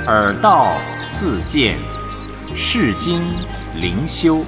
耳道自见，世经灵修。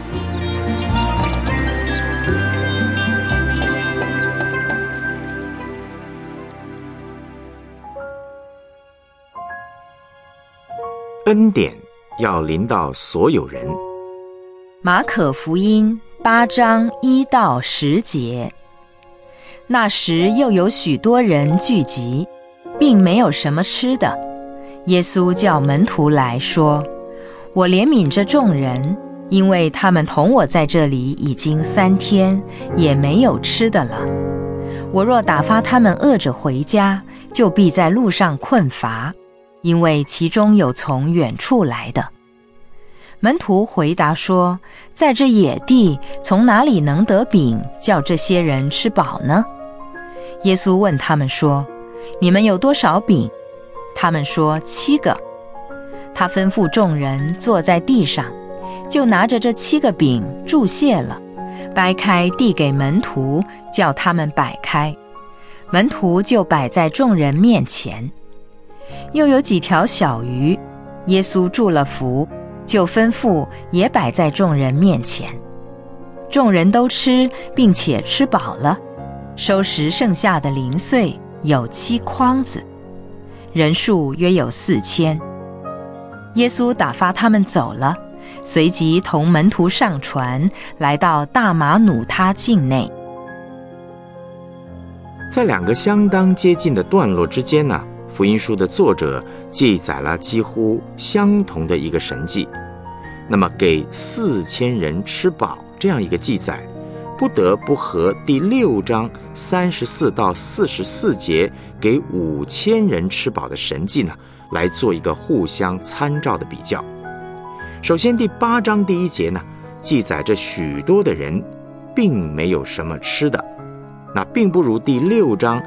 恩典要临到所有人。 马可福音8章1到10节。那时又有许多人聚集，并没有什么吃的。耶稣叫门徒来说：我怜悯这众人，因为他们同我在这里已经3天，也没有吃的了。我若打发他们饿着回家，就必在路上困乏，因为其中有从远处来的。门徒回答说：在这野地，从哪里能得饼，叫这些人吃饱呢？耶稣问他们说：你们有多少饼？他们说7个。他吩咐众人坐在地上，就拿着这7个饼祝谢了，掰开递给门徒，叫他们摆开。门徒就摆在众人面前。又有几条小鱼，耶稣祝了福，就吩咐也摆在众人面前。众人都吃，并且吃饱了，收拾剩下的零碎有7筐子，人数约有4000。耶稣打发他们走了，随即同门徒上船，来到大马努他境内。 在2个相当接近的段落之间呢，福音书的作者记载了几乎相同的一个神迹。那么给4000人吃饱这样一个记载，不得不和第6章34到44节给5000人吃饱的神迹呢，来做一个互相参照的比较。首先第8章第1节呢，记载着许多的人并没有什么吃的，那并不如第6章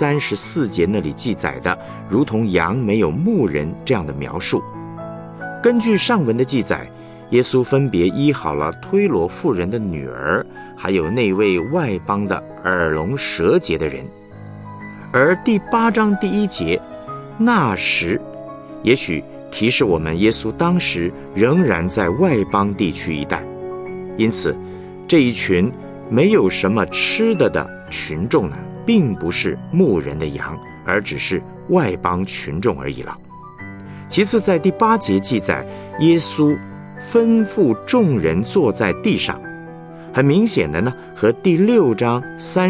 34节那里记载的如同羊没有牧人这样的描述。根据上文的记载，耶稣分别医好了推罗妇人的女儿，还有那位外邦的耳聋舌结的人。而第8章第1节，那时，也许提示我们耶稣当时仍然在外邦地区一带，因此这一群没有什么吃的群众呢，并不是牧人的羊，而只是外邦群众而已了。其次，在第8节记载，耶稣吩咐众人坐在地上，很明显的呢，和第6章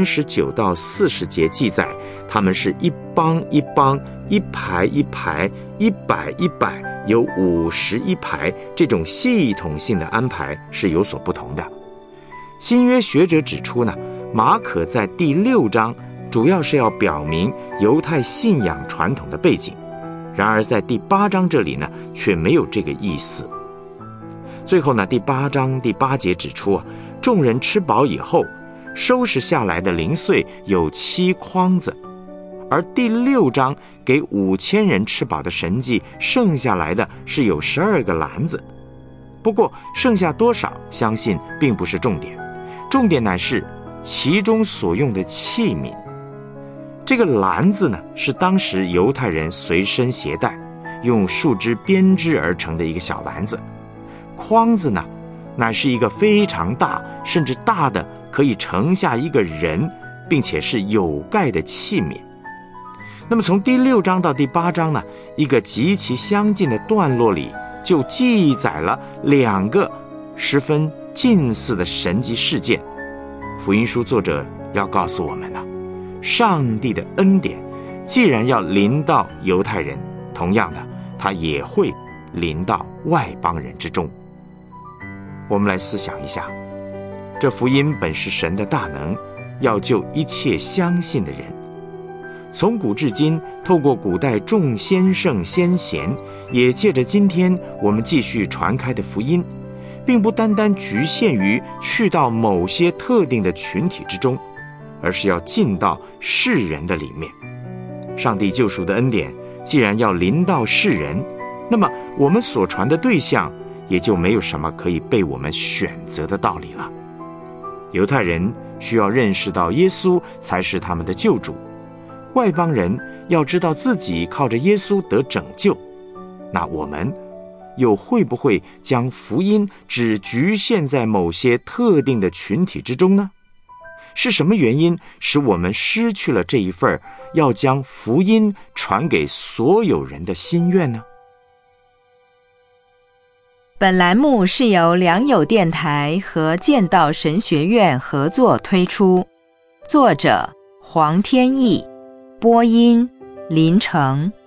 39到40节记载，他们是一帮一帮，一排一排，100一百，有51排，这种系统性的安排是有所不同的。新约学者指出呢，马可在第6章主要是要表明犹太信仰传统的背景，然而在第8章这里呢，却没有这个意思。最后呢，第8章第8节指出众人吃饱以后，收拾下来的零碎有7筐子，而第6章给5000人吃饱的神迹，剩下来的是有12个篮子。不过剩下多少，相信并不是重点，重点乃是其中所用的器皿。这个篮子呢，是当时犹太人随身携带，用树枝编织而成的一个小篮子。筐子呢，乃是一个非常大，甚至大的可以盛下一个人，并且是有盖的器皿。那么从第6章到第8章呢，一个极其相近的段落里，就记载了2个十分近似的神迹事件。福音书作者要告诉我们上帝的恩典既然要临到犹太人，同样的，他也会临到外邦人之中。我们来思想一下，这福音本是神的大能，要救一切相信的人。从古至今，透过古代众先圣先贤，也借着今天我们继续传开的福音，并不单单局限于去到某些特定的群体之中，而是要进到世人的里面。上帝救赎的恩典既然要临到世人，那么我们所传的对象也就没有什么可以被我们选择的道理了。犹太人需要认识到耶稣才是他们的救主，外邦人要知道自己靠着耶稣得拯救。 那我们又会不会将福音只局限在某些特定的群体之中呢？是什么原因使我们失去了这一份要将福音传给所有人的心愿呢？ 本栏目是由良友电台和剑道神学院合作推出，作者黄天益，播音林成。